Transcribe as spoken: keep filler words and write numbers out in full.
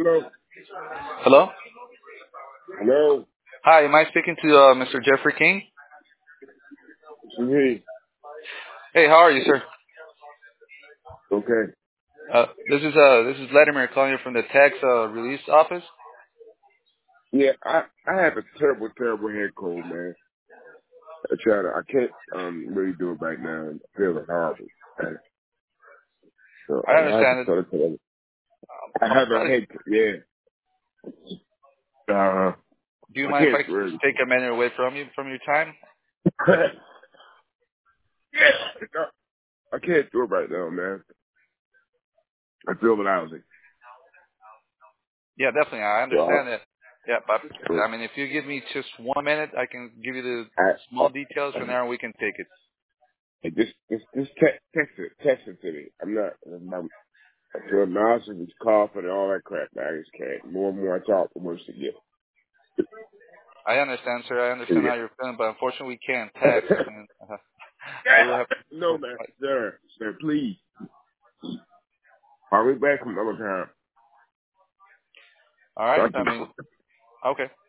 Hello. Hello? Hello. Hi, am I speaking to uh, Mister Jeffrey King? This is he. Hey, how are you, sir? Okay. Uh, this is uh, this is Vladimir calling you from the tax uh, release office. Yeah, I I have a terrible, terrible head cold, man. I try to. I can't um really do it right now. I'm feeling horrible. Man. So I I have to understand it. tell it to them. I Um, have a really, head. Yeah. Uh, do you I mind if can't I really. just take a minute away from you from your time? Yeah. No, I can't do it right now, man. I feel lousy. Yeah, definitely. I So understand it. Yeah, but I, I mean, if you give me just one minute, I can give you the I, small details from there, and we can take it. I just just just te- text it, text it to me. I'm not. I'm, I feel nauseous, and coughing and all that crap. Man, I just can't. The more and more I talk, the worse it gets. I understand, sir. I understand how Yeah. you're feeling, but unfortunately, we can't tax. And, uh, I will have to no, man. provide. Sir, sir, please. Call me back from another time. All right. Thank I you. mean, okay.